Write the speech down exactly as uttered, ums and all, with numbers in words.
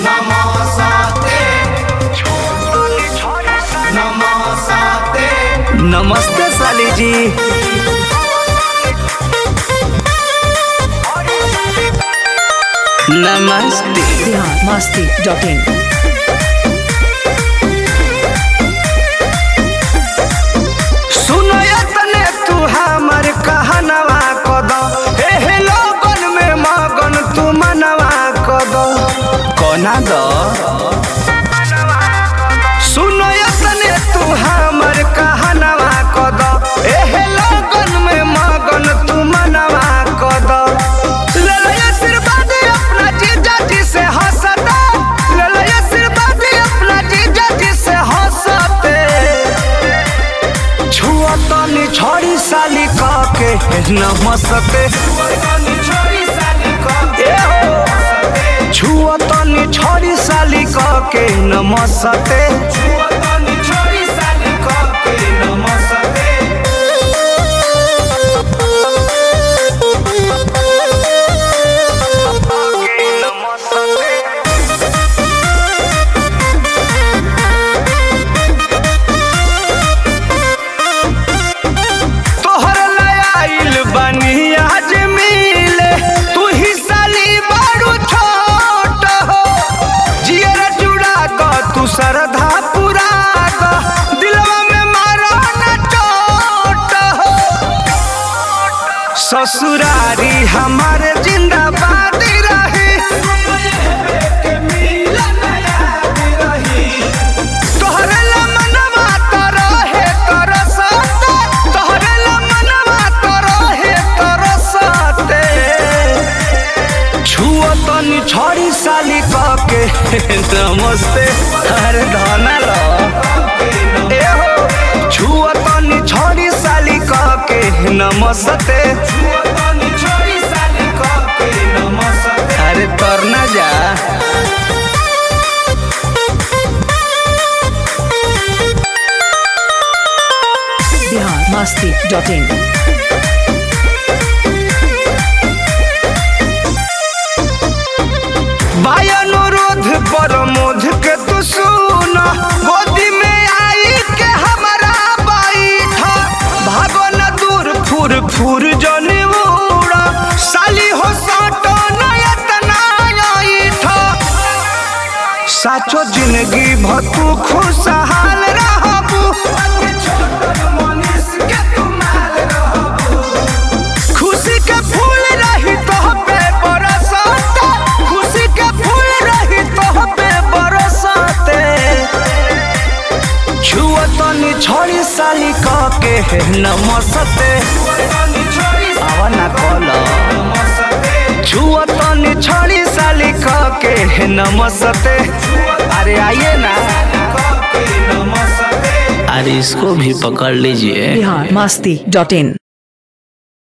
नमस्ते साली जी। नमस्ते। Bihar Masti dot in. सुनो तने तू हमर कहनवा कद हे लोगन में मगन तू मनवा कद कोना द सुनो तने तू हमर कहनवा कद हे लोगन में मगन तू मनवा कद ले आशीर्वाद अपना जीजा जी से हंसता ले आशीर्वाद अपना जीजा जी से हंसते छुआ तनी छोड़ी साली के नमस्ते छुआ तनी छोड़ी साली के नमस्ते श्रद्धा पूरा दिलवा में मारो न चोट हो ससुरारी हमारे जिंदाबाद रही तोहरे ला मनवा तो रहे तरसते तोहरे ला मनवा तो रहे तरसते छुआ तनी छोड़ी साली के नमस्ते अरे धना लो ए हो छुआ तनी छोड़ी साली के नमस्ते अरे तरना जा बिहार मस्ती डॉट इन। अनुरोध प्रमोद के तू सुन गोदी में आई के हमारा बैठा भागो न दूर फुर फुर जनी उड़ा साली हो साटो नयतना आईठा साचो जिंदगी भतू खुशहाल रहबू खुशी के फूल रही तो पे बरसता खुशी के फूल रही तो पे बरसते छुआ तनी छोड़ी साली के नमस्ते आवा ना कलो छुआ तनी छोड़ी साली के नमस्ते अरे आइए ना अरे इसको भी पकड़ लीजिए। बिहार मस्ती डॉट इन।